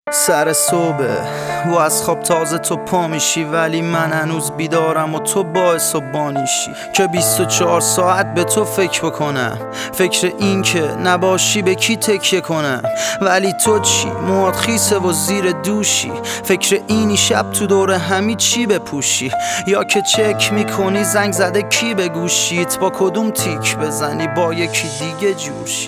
سر صبح و از خواب تازه تو پا میشی، ولی من هنوز بیدارم و تو باعث و بانیشی که 24 ساعت به تو فکر بکنم، فکر این که نباشی به کی تکیه کنم. ولی تو چی؟ موهات خیسه و زیر دوشی، فکر اینی شب تو دور همی چی بپوشی، یا که چک میکنی زنگ زده کی به گوشیت، با کدوم تیک بزنی با یکی دیگه جوشی.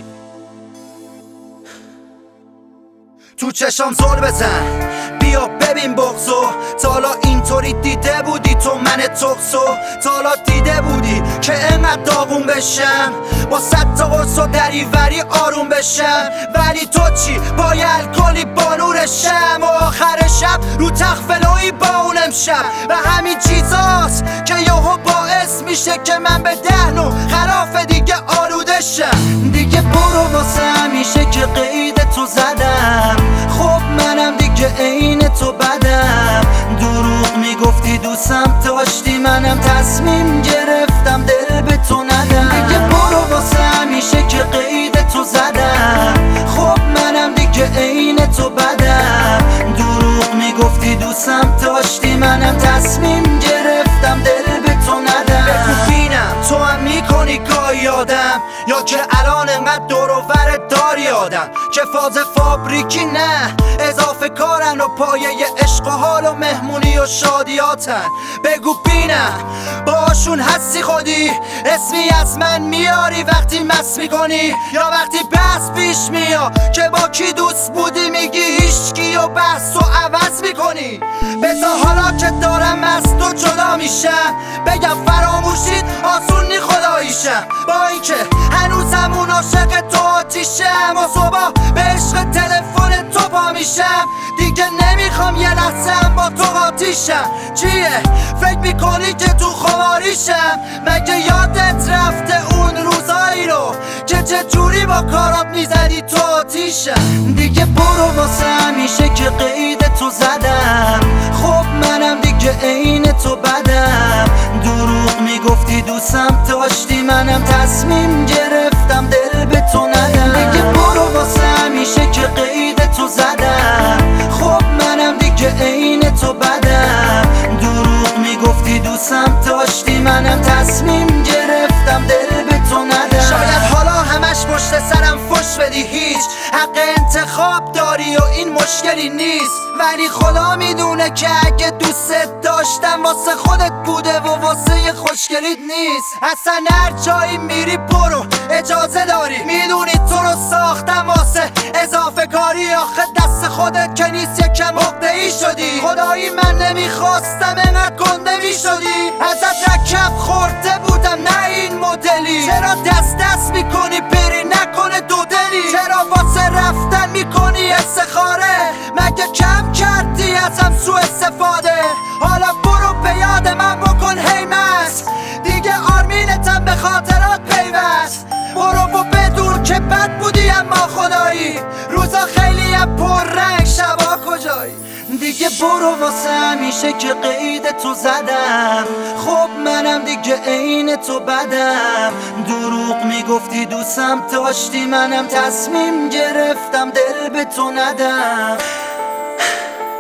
تو چشام زل بزن بیا ببین بغضو، تا حالا اینطوری دیده بودی تو من تقصو؟ تا حالا دیده بودی که انقدر داغون بشم، با 100 تا قرص و دریوری آروم بشم؟ ولی تو چی؟ با یه الکلی بالورشم و آخر شب رو تخفلوی با اون امشب. و همین چیزاست که یهو باعث میشه که من به دهنو خلاف دیگه آلوده شم. دیگه برو واسه همیشه که قید تو زدم، خب منم دیگه عین تو بدم. دروغ میگفتی دوستم داشتی، منم تصمیم گرفتم دل به تو ندم. دیگه برو واسه همیشه که قید تو زدم، خب منم دیگه عین تو بدم. دروغ میگفتی دوستم داشتی، منم تصمیم گرفتم دل به تو ندم. بگو بینم تو هم میکنی گاهی آدم، یا که الان انقدر دور و برت داری آدم که فاز فابریکی نه اضافه کارن و پایه عشق و حال و مهمونی و شادیاتن. بگو بینم باشون هستی خودی، اسمی از من میاری وقتی مس میکنی، یا وقتی بحث پیش میاد که با کی دوست بودی میگی هیچکی و بحث و عوض میکنی. بذار حالا که دارم از تو جدا میشم بگم فراموشید آسون نی خداییشم، با اینکه هنوزم اون عاشق تو آتیشم و صبح به عشق تلفن تو پا میشم. دیگه نمیخوام یه لحظه با تو قاطیشم. چیه؟ فکر میکنی که تو خماریشم؟ مگه یادت رفته اون روزایی رو که چجوری با کارات میزدی تو آتیشم؟ دیگه برو واسه همیشه که قید تو زدم، خب منم دیگه عین تو بدم. دروغ میگفتی دوستم داشتی، منم تصمیم گرفتم دل به تو ندم. دیگه برو واسه همیشه که قید تو زدم، خب منم دیگه عین تو بدم. دروغ میگفتی دوستم داشتی، منم تصمیم گرفتم دل به تو ندم. شاید حالا همش پشت سرم فش بدی، هیچ حق انتخاب داری و این مشکلی نیست، ولی خدا میدونه که اگه دوست داشتم واسه خودت بوده و واسه خوشگلیت نیست. اصلا هر جایی میری برو اجازه داری، میدونی تو رو ساختم واسه اضافه کاری. آخه دست خودت که نیست یکم عقده‌ای شدی، خدایی من نمیخواستم انقدر گنده میشدی. ازت رکب خورده بودم نه این مدلی، چرا دست میکنی بری نکنه دو دلی؟ چرا واسه رفتن میکنی استخاره؟ مگه کم کردی ازم سوء استفاده؟ حالا برو به یاد من بکن هیمس، دیگه آرمینتم به خاطرات پیوست. برو و بدون که بد بودی اما خدایی، روزا خیلی هم پر رنگ شبا کجایی. دیگه برو واسه همیشه که قید تو زدم، خب منم دیگه عین تو بدم. دروغ میگفتی دوستم داشتی، منم تصمیم گرفتم دل به تو ندم.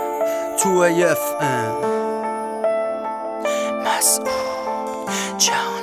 تو AFM مسعود جهان.